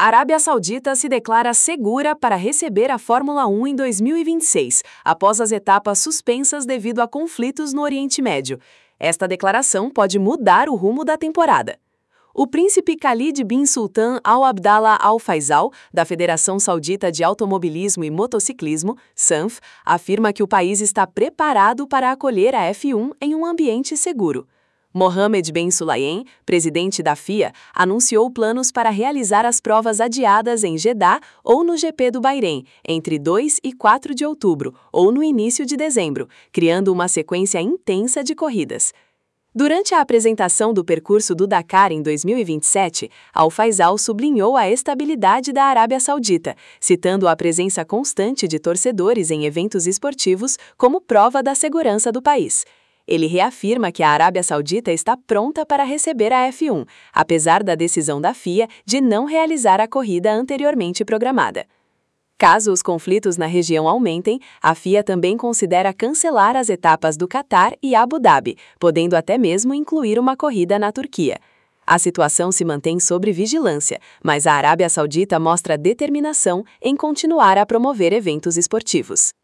Arábia Saudita se declara segura para receber a Fórmula 1 em 2026, após as etapas suspensas devido a conflitos no Oriente Médio. Esta declaração pode mudar o rumo da temporada. O príncipe Khalid bin Sultan Al Abdallah Al Faisal, da Federação Saudita de Automobilismo e Motociclismo, SANF, afirma que o país está preparado para acolher a F1 em um ambiente seguro. Mohammed Ben Sulayem, presidente da FIA, anunciou planos para realizar as provas adiadas em Jeddah ou no GP do Bahrein, entre 2 e 4 de outubro, ou no início de dezembro, criando uma sequência intensa de corridas. Durante a apresentação do percurso do Dakar em 2027, Al Faisal sublinhou a estabilidade da Arábia Saudita, citando a presença constante de torcedores em eventos esportivos como prova da segurança do país. Ele reafirma que a Arábia Saudita está pronta para receber a F1, apesar da decisão da FIA de não realizar a corrida anteriormente programada. Caso os conflitos na região aumentem, a FIA também considera cancelar as etapas do Catar e Abu Dhabi, podendo até mesmo incluir uma corrida na Turquia. A situação se mantém sob vigilância, mas a Arábia Saudita mostra determinação em continuar a promover eventos esportivos.